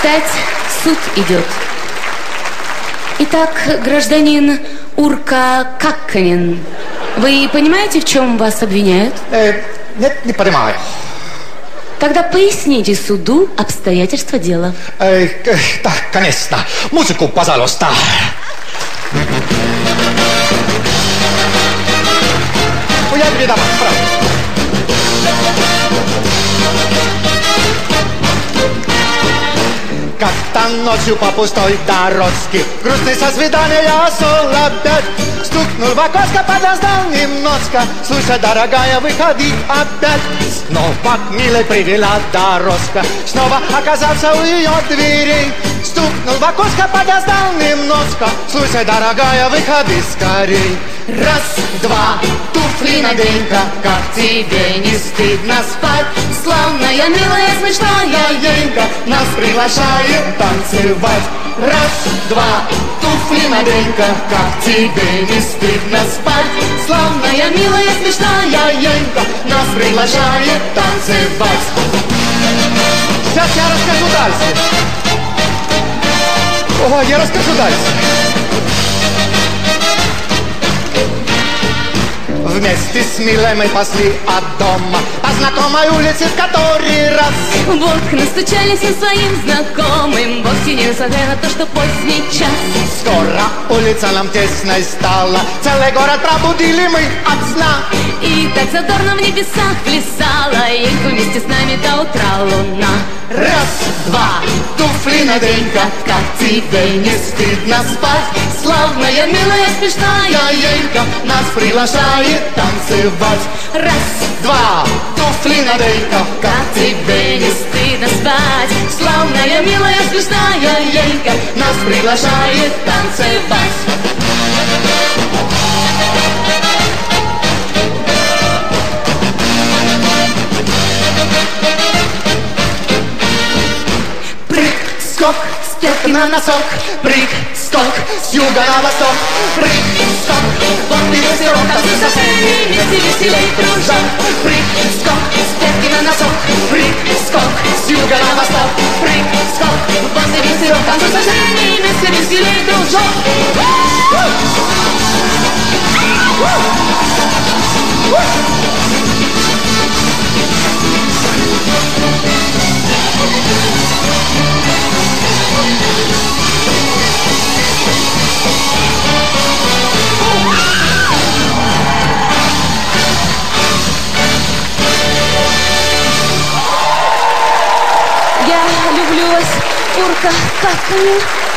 Встать, суд идет. Итак, гражданин Урка Какканин, вы понимаете, в чем вас обвиняют? Нет, не понимаю. Тогда поясните суду обстоятельства дела. Да, конечно. Музыку, пожалуйста. Я передам, правда. Как-то ночью по пустой дорожке грустный со свидания шел опять. Стукнул в окошко, подождал немножко. Слушай, дорогая, выходи опять. Снова к милой привела дорожка. Снова оказался у ее дверей. Стукнул в окошко, подождал немножко. Слушай, дорогая, выходи скорей. Раз, два, туфли надень-ка, как тебе не стыдно спать. Славная, милая, смешная Енька нас приглашает танцевать. Раз, два, туфли надень-ка, как тебе не стыдно спать. Славная, милая, смешная Енька нас приглашает танцевать. Сейчас я расскажу дальше. Ой, я расскажу дальше. Вместе с милой мы пошли от дома по знакомой улице в который раз. В окна стучали всем своим знакомым, вовсе не несмотря на то, что поздний час. Скоро улица нам тесной стала, целый город пробудили мы от сна. И так задорно в небесах плясала Еньку вместе с нами до утра луна. Раз, два, туфли надень-ка, как тебе не стыдно спать. Славная, милая, смешная Енька нас приглашает танцевать. Раз, два, туфли надень-ка, как тебе не стыдно спать. Славная, милая, смешная Енька нас приглашает танцевать. Скок, с пятки на носок, прыг, скок, с юга на восток, прыг, скок, вот и веселок, танцуй со всеми, веселей дружок, прыг, скок, с пятки на носок, прыг, скок, с юга на восток, прыг, скок, вот и веселок, танцуй со всеми, веселей дружок. Я люблю вас, Урка Какканин.